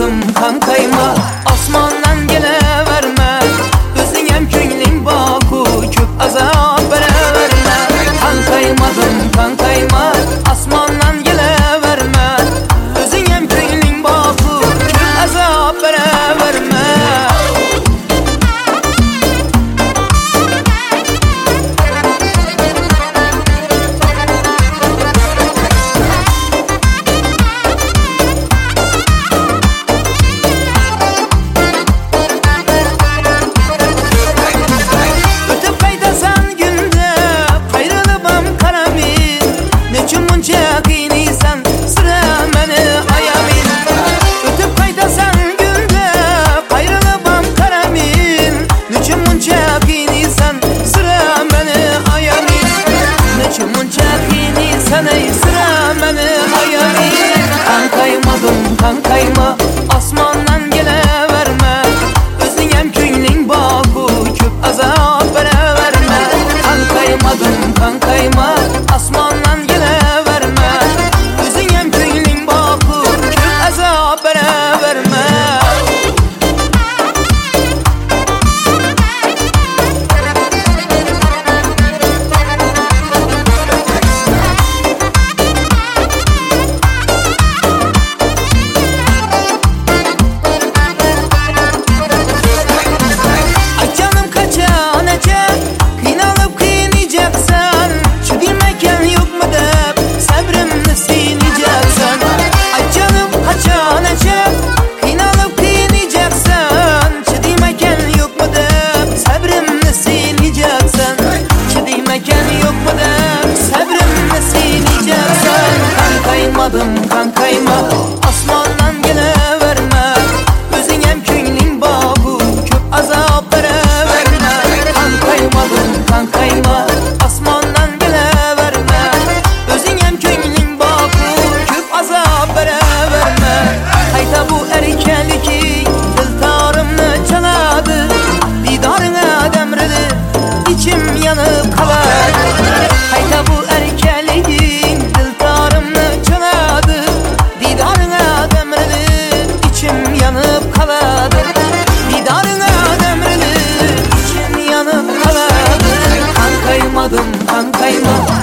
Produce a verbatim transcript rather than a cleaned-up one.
kaymadım kan kayma, osmondan kelaverme. O'zingam ko'ngling boku, ko'p azob beraverme. Kan kaymadım kan kayma, osmondan kelaverme. O'zingam ko'ngling boku, ko'p azob beraverme. Kan kaymadım kan kayma, osmondan kelaverme. O'zingam ko'ngling boku, ko'p azob beraverme. Kan kaymadım kan kayma, osmondan kelaverme. O'zingam ko'ngling boku, ko'p azob beraverme. Kaymadım kan kayma, osmondan kelaverme. O'zingam ko'ngling boku, ko'p azob beraverme. Kan kaymadım kan kayma, osmondan kelaverme. O'zingam ko'ngling boku, ko'p azob beraverme. Qayta bu erkaliki diltorimni chaladi, didoringga damridi, ichim yonib qoladi. Qayta bu erkaliki yanıp kaladı, didarına demrili, içim yanıp kaladı. Kan kaymadım kan kayma,